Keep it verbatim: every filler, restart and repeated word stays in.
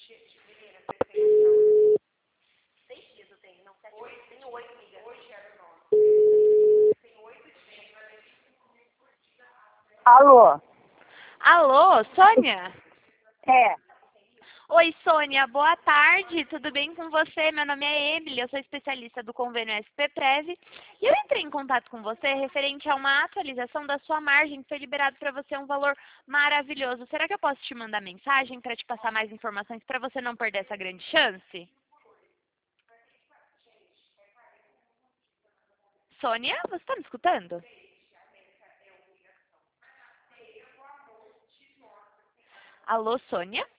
Alô? Alô, Sônia? É. Oi, Sônia, boa tarde, tudo bem com você? Meu nome é Emily, eu sou especialista do convênio S P Prev e eu entrei em contato com você referente a uma atualização da sua margem que foi liberado para você um valor maravilhoso. Será que eu posso te mandar mensagem para te passar mais informações para você não perder essa grande chance? Sônia, você está me escutando? Alô, Sônia?